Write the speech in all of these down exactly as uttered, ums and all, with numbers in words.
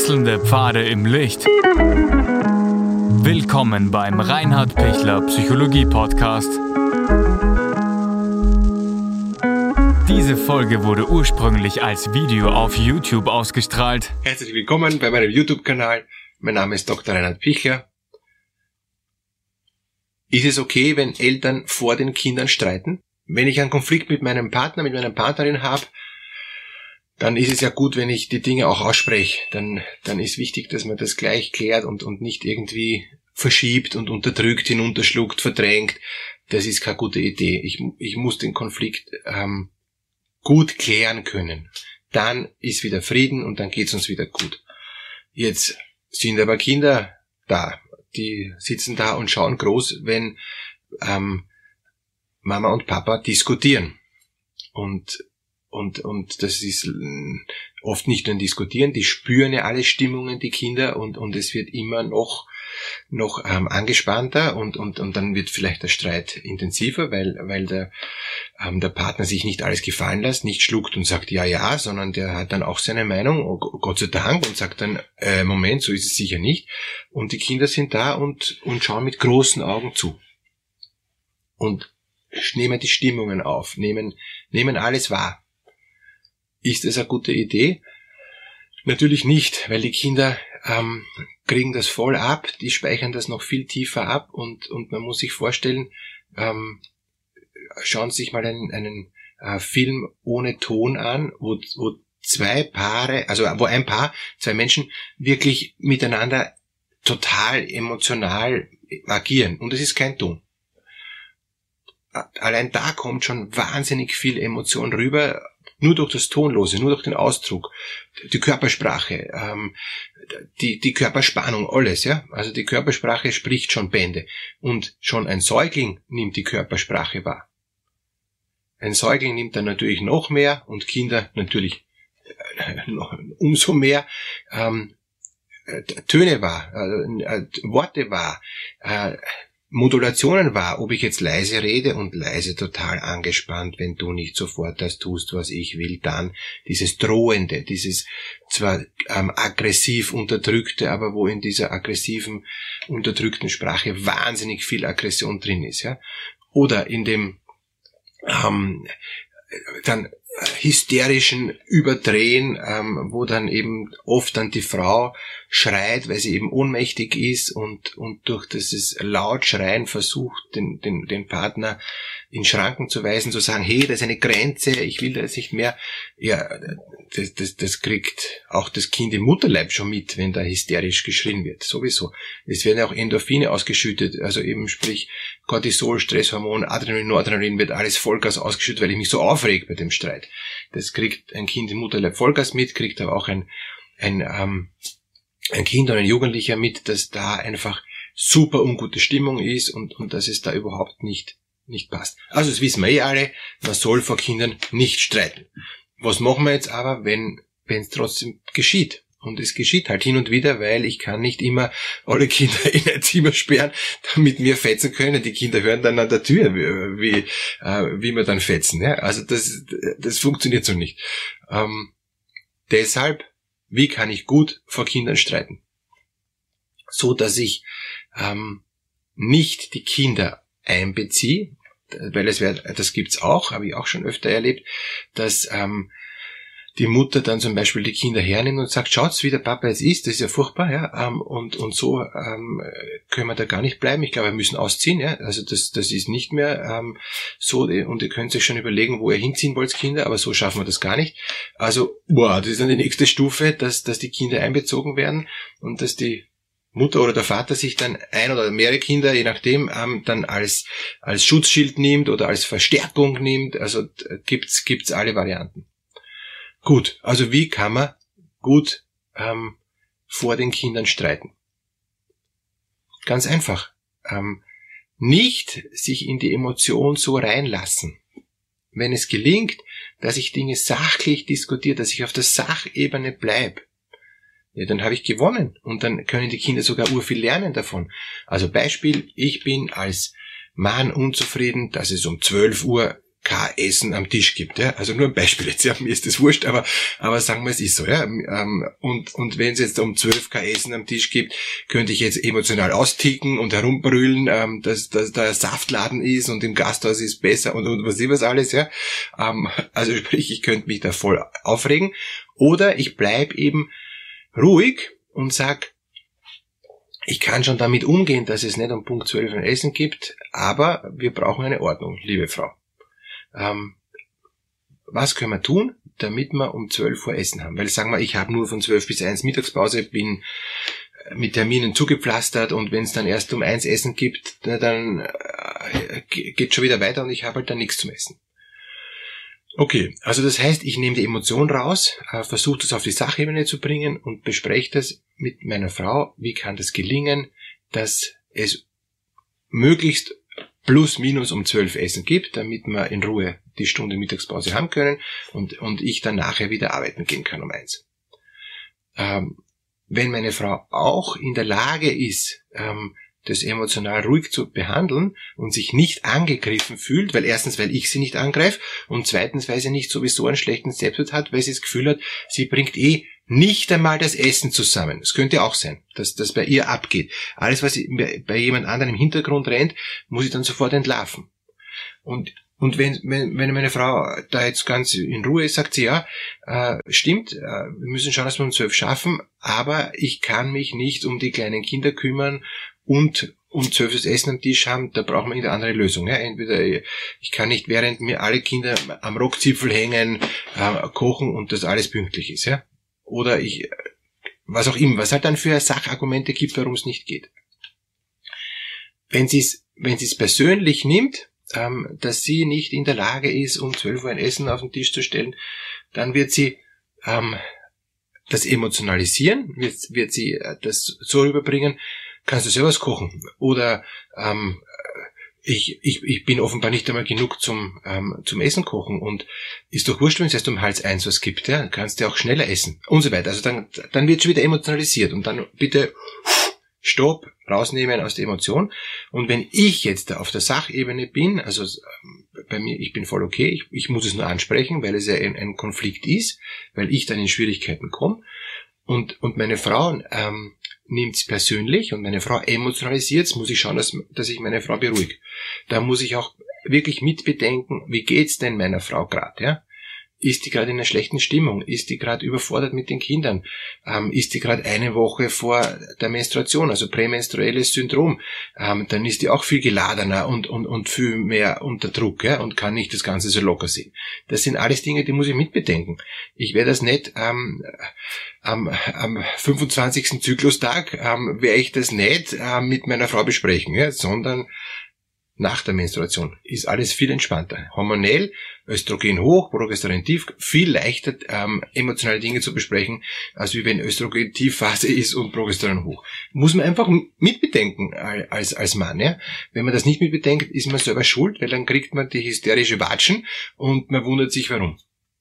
Wechselnde Pfade im Licht. Willkommen beim Reinhard Pichler Psychologie Podcast. Diese Folge wurde ursprünglich als Video auf YouTube ausgestrahlt. Herzlich willkommen bei meinem YouTube-Kanal. Mein Name ist Doktor Reinhard Pichler. Ist es okay, wenn Eltern vor den Kindern streiten? Wenn ich einen Konflikt mit meinem Partner, mit meiner Partnerin habe, dann ist es ja gut, wenn ich die Dinge auch ausspreche. Dann, dann ist wichtig, dass man das gleich klärt und, und nicht irgendwie verschiebt und unterdrückt, hinunterschluckt, verdrängt. Das ist keine gute Idee. Ich, ich muss den Konflikt ähm, gut klären können. Dann ist wieder Frieden und dann geht's uns wieder gut. Jetzt sind aber Kinder da. Die sitzen da und schauen groß, wenn ähm, Mama und Papa diskutieren. Und Und, und das ist oft nicht nur ein Diskutieren, die spüren ja alle Stimmungen, die Kinder, und, und es wird immer noch, noch ähm, angespannter und, und, und dann wird vielleicht der Streit intensiver, weil, weil der, ähm, der Partner sich nicht alles gefallen lässt, nicht schluckt und sagt ja, ja, sondern der hat dann auch seine Meinung, oh, Gott sei Dank, und sagt dann, äh, Moment, so ist es sicher nicht. Und die Kinder sind da und, und schauen mit großen Augen zu. Und nehmen die Stimmungen auf, nehmen, nehmen alles wahr. Ist das eine gute Idee? Natürlich nicht, weil die Kinder ähm, kriegen das voll ab, die speichern das noch viel tiefer ab und, und man muss sich vorstellen, ähm, schauen Sie sich mal einen, einen äh, Film ohne Ton an, wo, wo zwei Paare, also wo ein Paar, zwei Menschen wirklich miteinander total emotional agieren und es ist kein Ton. Allein da kommt schon wahnsinnig viel Emotion rüber, nur durch das Tonlose, nur durch den Ausdruck, die Körpersprache, ähm, die, die Körperspannung, alles, ja. Also die Körpersprache spricht schon Bände. Und schon ein Säugling nimmt die Körpersprache wahr. Ein Säugling nimmt dann natürlich noch mehr und Kinder natürlich äh, umso mehr ähm, Töne wahr, äh, Worte wahr, äh, Modulationen war, ob ich jetzt leise rede und leise total angespannt, wenn du nicht sofort das tust, was ich will, dann dieses Drohende, dieses zwar ähm, aggressiv unterdrückte, aber wo in dieser aggressiven, unterdrückten Sprache wahnsinnig viel Aggression drin ist, ja. Oder in dem ähm, dann hysterischen Überdrehen, ähm, wo dann eben oft dann die Frau schreit, weil sie eben ohnmächtig ist und und durch dieses Lautschreien versucht, den den den Partner in Schranken zu weisen, zu sagen, hey, das ist eine Grenze, ich will das nicht mehr. Ja, das das das kriegt auch das Kind im Mutterleib schon mit, wenn da hysterisch geschrien wird, sowieso. Es werden auch Endorphine ausgeschüttet, also eben sprich Cortisol, Stresshormon, Adrenalin, Noradrenalin, wird alles Vollgas ausgeschüttet, weil ich mich so aufreg bei dem Streit. Das kriegt ein Kind im Mutterleib Vollgas mit, kriegt aber auch ein ein ähm, ein Kind oder ein Jugendlicher mit, dass da einfach super ungute Stimmung ist und und dass es da überhaupt nicht nicht passt. Also das wissen wir eh alle, man soll vor Kindern nicht streiten. Was machen wir jetzt aber, wenn wenn es trotzdem geschieht? Und es geschieht halt hin und wieder, weil ich kann nicht immer alle Kinder in ein Zimmer sperren, damit wir fetzen können. Die Kinder hören dann an der Tür, wie, wie, äh, wie wir dann fetzen. Ja? Also das, das funktioniert so nicht. Ähm, deshalb, wie kann ich gut vor Kindern streiten? So, dass ich ähm, nicht die Kinder einbeziehe, weil es wär, das gibt's auch, habe ich auch schon öfter erlebt, dass ähm, die Mutter dann zum Beispiel die Kinder hernimmt und sagt, schaut's, wie der Papa jetzt ist, das ist ja furchtbar, ja, ähm, und und so ähm, können wir da gar nicht bleiben. Ich glaube, wir müssen ausziehen, ja, also das das ist nicht mehr ähm, so, und ihr könnt euch schon überlegen, wo ihr hinziehen wollt, Kinder, aber so schaffen wir das gar nicht. Also, wow, das ist dann die nächste Stufe, dass dass die Kinder einbezogen werden und dass die Mutter oder der Vater sich dann ein oder mehrere Kinder, je nachdem, ähm, dann als als Schutzschild nimmt oder als Verstärkung nimmt. Also gibt's gibt's alle Varianten. Gut, also wie kann man gut ähm, vor den Kindern streiten? Ganz einfach. Ähm, nicht sich in die Emotion so reinlassen. Wenn es gelingt, dass ich Dinge sachlich diskutiere, dass ich auf der Sachebene bleibe, ja, dann habe ich gewonnen und dann können die Kinder sogar urviel lernen davon. Also Beispiel, ich bin als Mann unzufrieden, dass es um zwölf Uhr kein Essen am Tisch gibt, ja, also nur ein Beispiel jetzt, ja, mir ist das wurscht, aber, aber sagen wir, es ist so, ja, und, und wenn es jetzt um zwölf kein Essen am Tisch gibt, könnte ich jetzt emotional austicken und herumbrüllen, dass, dass da ein Saftladen ist und im Gasthaus ist besser und, und was ich was alles, ja, also sprich, ich könnte mich da voll aufregen, oder ich bleib eben ruhig und sag, ich kann schon damit umgehen, dass es nicht um Punkt zwölf ein Essen gibt, aber wir brauchen eine Ordnung, liebe Frau. Ähm, was können wir tun, damit wir um zwölf Uhr Essen haben? Weil sagen wir, ich habe nur von zwölf bis eins Mittagspause, bin mit Terminen zugepflastert und wenn es dann erst um eins Essen gibt, dann äh, geht schon wieder weiter und ich habe halt dann nichts zum Essen. Okay, also das heißt, ich nehme die Emotion raus, äh, versuche das auf die Sachebene zu bringen und bespreche das mit meiner Frau. Wie kann das gelingen, dass es möglichst plus minus um zwölf Essen gibt, damit wir in Ruhe die Stunde Mittagspause haben können und, und ich dann nachher wieder arbeiten gehen kann um eins. Ähm, wenn meine Frau auch in der Lage ist, ähm, das emotional ruhig zu behandeln und sich nicht angegriffen fühlt, weil erstens, weil ich sie nicht angreife und zweitens, weil sie nicht sowieso einen schlechten Selbstwert hat, weil sie das Gefühl hat, sie bringt eh nicht einmal das Essen zusammen. Es könnte auch sein, dass das bei ihr abgeht. Alles, was bei jemand anderem im Hintergrund rennt, muss ich dann sofort entlarven. Und und wenn, wenn wenn meine Frau da jetzt ganz in Ruhe ist, sagt sie, ja, äh, stimmt, äh, wir müssen schauen, dass wir um zwölf schaffen, aber ich kann mich nicht um die kleinen Kinder kümmern und um zwölf das Essen am Tisch haben, da brauchen wir eine andere Lösung. Ja? Entweder ich kann nicht, während mir alle Kinder am Rockzipfel hängen, äh, kochen und das alles pünktlich ist. Ja? Oder ich, was auch immer, was halt dann für Sachargumente gibt, warum es nicht geht. Wenn sie es, wenn sie es persönlich nimmt, ähm, dass sie nicht in der Lage ist, um zwölf Uhr ein Essen auf den Tisch zu stellen, dann wird sie ähm, das emotionalisieren, wird, wird sie das so rüberbringen, kannst du selber was kochen? Oder ähm, ich, ich, ich bin offenbar nicht einmal genug zum ähm, zum Essen kochen und ist doch wurscht, wenn es erst um Hals eins was gibt, ja, kannst du auch schneller essen und so weiter. Also dann dann wird schon wieder emotionalisiert und dann bitte Stopp, rausnehmen aus der Emotion. Und wenn ich jetzt auf der Sachebene bin, also bei mir, ich bin voll okay, ich, ich muss es nur ansprechen, weil es ja ein, ein Konflikt ist, weil ich dann in Schwierigkeiten komme und und meine Frau ähm, nimmt es persönlich und meine Frau emotionalisiert es, muss ich schauen, dass, dass ich meine Frau beruhige. Da muss ich auch wirklich mitbedenken, wie geht's denn meiner Frau gerade, ja? Ist die gerade in einer schlechten Stimmung? Ist die gerade überfordert mit den Kindern? Ähm, ist die gerade eine Woche vor der Menstruation, also prämenstruelles Syndrom? Ähm, dann ist die auch viel geladener und, und, und viel mehr unter Druck, ja, und kann nicht das Ganze so locker sehen. Das sind alles Dinge, die muss ich mitbedenken. Ich werde das nicht ähm, am, am fünfundzwanzigsten Zyklustag, ähm, werde ich das nicht ähm, mit meiner Frau besprechen, ja, sondern nach der Menstruation ist alles viel entspannter. Hormonell, Östrogen hoch, Progesteron tief, viel leichter ähm, emotionale Dinge zu besprechen, als wie wenn Östrogen Tiefphase ist und Progesteron hoch. Muss man einfach mitbedenken als als Mann. Ja? Wenn man das nicht mitbedenkt, ist man selber schuld, weil dann kriegt man die hysterische Watschen und man wundert sich, warum.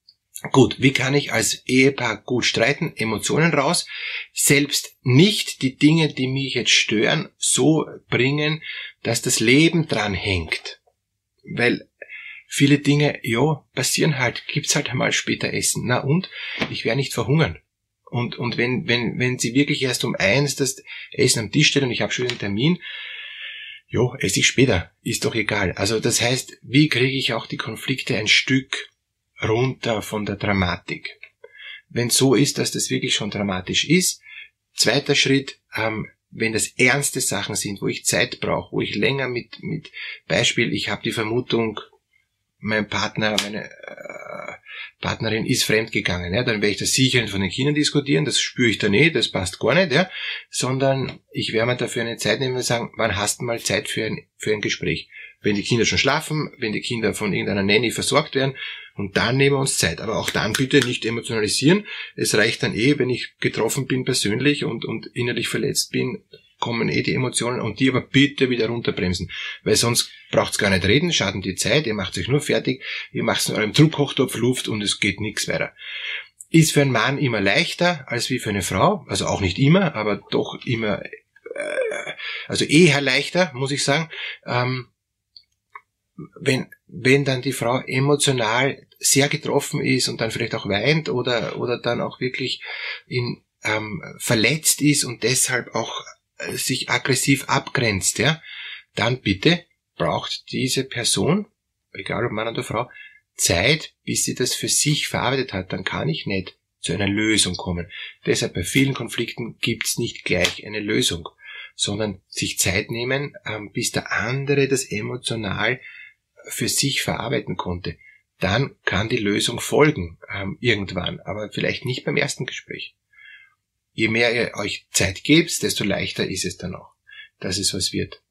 Gut, wie kann ich als Ehepaar gut streiten? Emotionen raus. Selbst nicht die Dinge, die mich jetzt stören, so bringen, dass das Leben dran hängt. Weil viele Dinge, ja, passieren halt, gibt's halt einmal später Essen. Na und? Ich werde nicht verhungern. Und und wenn wenn wenn sie wirklich erst um eins das Essen am Tisch stellen und ich habe schon einen Termin, jo, esse ich später, ist doch egal. Also das heißt, wie kriege ich auch die Konflikte ein Stück runter von der Dramatik. Wenn so ist, dass das wirklich schon dramatisch ist, zweiter Schritt, ähm, wenn das ernste Sachen sind, wo ich Zeit brauche, wo ich länger mit, mit Beispiel, ich habe die Vermutung, mein Partner, meine äh, Partnerin ist fremdgegangen, ja, dann werde ich das sicher von den Kindern diskutieren, das spüre ich da nicht, das passt gar nicht, ja, sondern ich werde mir dafür eine Zeit nehmen und sagen, wann hast du mal Zeit für ein, für ein Gespräch? Wenn die Kinder schon schlafen, wenn die Kinder von irgendeiner Nanny versorgt werden, und dann nehmen wir uns Zeit. Aber auch dann bitte nicht emotionalisieren. Es reicht dann eh, wenn ich getroffen bin persönlich und, und innerlich verletzt bin, kommen eh die Emotionen und die aber bitte wieder runterbremsen. Weil sonst braucht's gar nicht reden, schaden die Zeit, ihr macht euch nur fertig, ihr macht's in eurem Druckochtopf Luft und es geht nichts weiter. Ist für einen Mann immer leichter als wie für eine Frau, also auch nicht immer, aber doch immer, äh, also eher leichter, muss ich sagen, ähm, wenn, wenn dann die Frau emotional sehr getroffen ist und dann vielleicht auch weint oder, oder dann auch wirklich in, ähm, verletzt ist und deshalb auch äh, sich aggressiv abgrenzt, ja, dann bitte braucht diese Person, egal ob Mann oder Frau, Zeit, bis sie das für sich verarbeitet hat. Dann kann ich nicht zu einer Lösung kommen. Deshalb bei vielen Konflikten gibt's nicht gleich eine Lösung, sondern sich Zeit nehmen, ähm, bis der andere das emotional für sich verarbeiten konnte. Dann kann die Lösung folgen, ähm, irgendwann, aber vielleicht nicht beim ersten Gespräch. Je mehr ihr euch Zeit gebt, desto leichter ist es dann auch, dass es was wird.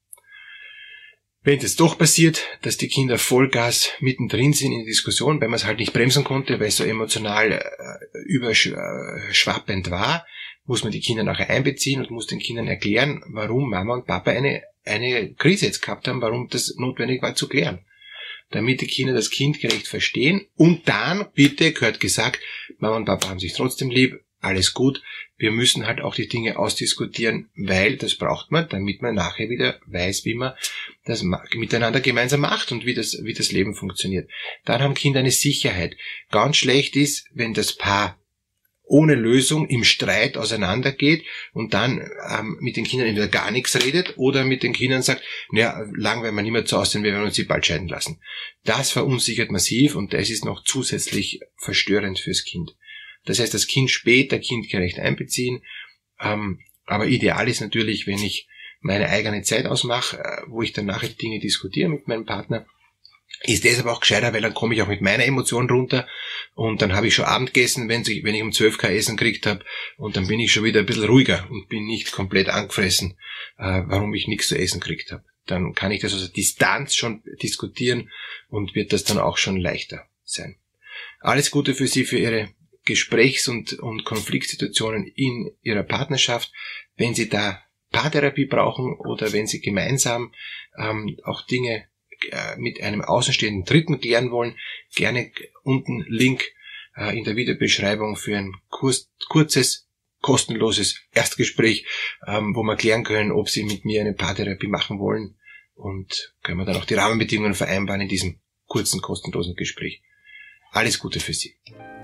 Wenn es doch passiert, dass die Kinder Vollgas mittendrin sind in der Diskussion, weil man es halt nicht bremsen konnte, weil es so emotional äh, überschwappend war, muss man die Kinder nachher einbeziehen und muss den Kindern erklären, warum Mama und Papa eine, eine Krise jetzt gehabt haben, warum das notwendig war zu klären. Damit die Kinder das kindgerecht verstehen und dann, bitte, gehört gesagt, Mama und Papa haben sich trotzdem lieb, alles gut, wir müssen halt auch die Dinge ausdiskutieren, weil das braucht man, damit man nachher wieder weiß, wie man das miteinander gemeinsam macht und wie das, wie das Leben funktioniert. Dann haben Kinder eine Sicherheit. Ganz schlecht ist, wenn das Paar ohne Lösung im Streit auseinandergeht und dann ähm, mit den Kindern entweder gar nichts redet oder mit den Kindern sagt, naja, lang werden wir nicht mehr zu Hause sein, wir werden uns sie bald scheiden lassen. Das verunsichert massiv und das ist noch zusätzlich verstörend fürs Kind. Das heißt, das Kind später kindgerecht einbeziehen, ähm, aber ideal ist natürlich, wenn ich meine eigene Zeit ausmache, äh, wo ich dann nachher Dinge diskutiere mit meinem Partner, ist das aber auch gescheiter, weil dann komme ich auch mit meiner Emotion runter und dann habe ich schon Abend gegessen, wenn ich, wenn ich um zwölf kein Essen gekriegt habe und dann bin ich schon wieder ein bisschen ruhiger und bin nicht komplett angefressen, äh, warum ich nichts zu essen gekriegt habe. Dann kann ich das aus der Distanz schon diskutieren und wird das dann auch schon leichter sein. Alles Gute für Sie, für Ihre Gesprächs- und, und Konfliktsituationen in Ihrer Partnerschaft. Wenn Sie da Paartherapie brauchen oder wenn Sie gemeinsam ähm, auch Dinge äh, mit einem außenstehenden Dritten klären wollen, gerne unten Link äh, in der Videobeschreibung für ein kurz, kurzes, kostenloses Erstgespräch, ähm, wo wir klären können, ob Sie mit mir eine Paartherapie machen wollen und können wir dann auch die Rahmenbedingungen vereinbaren in diesem kurzen, kostenlosen Gespräch. Alles Gute für Sie.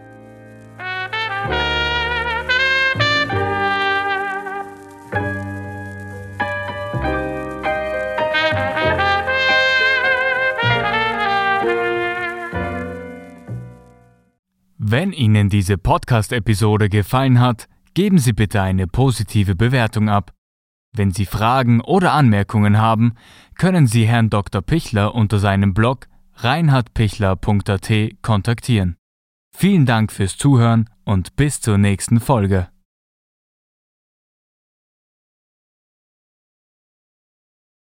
Wenn Ihnen diese Podcast-Episode gefallen hat, geben Sie bitte eine positive Bewertung ab. Wenn Sie Fragen oder Anmerkungen haben, können Sie Herrn Doktor Pichler unter seinem Blog reinhard pichler punkt a t kontaktieren. Vielen Dank fürs Zuhören und bis zur nächsten Folge.